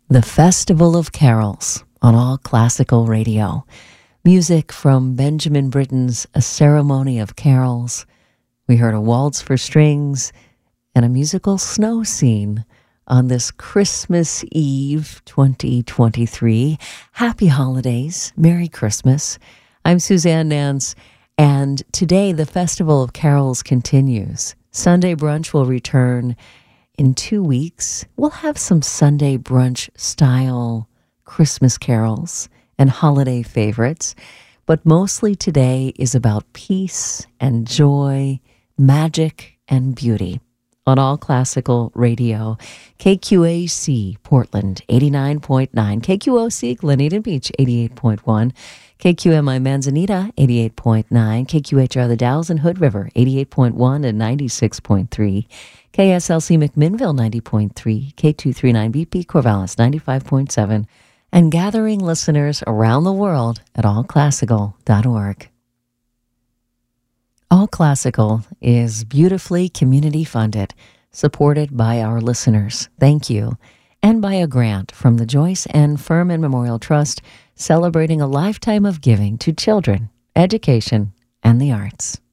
The Festival of Carols on All Classical Radio. Music from Benjamin Britten's A Ceremony of Carols. We heard a waltz for strings and a musical snow scene on this Christmas Eve 2023. Happy holidays. Merry Christmas. I'm Suzanne Nance, and today the Festival of Carols continues. Sunday brunch will return in 2 weeks. We'll have some Sunday brunch style Christmas carols and holiday favorites, but mostly today is about peace and joy, magic and beauty. On All Classical Radio, KQAC Portland 89.9, KQOC Gleneden Beach 88.1, KQMI Manzanita 88.9, KQHR The Dalles and Hood River 88.1 and 96.3, KSLC McMinnville 90.3, K239BP Corvallis 95.7, and gathering listeners around the world at allclassical.org. All Classical is beautifully community funded, supported by our listeners. Thank you. And by a grant from the Joyce N. Furman Memorial Trust, celebrating a lifetime of giving to children, education, and the arts.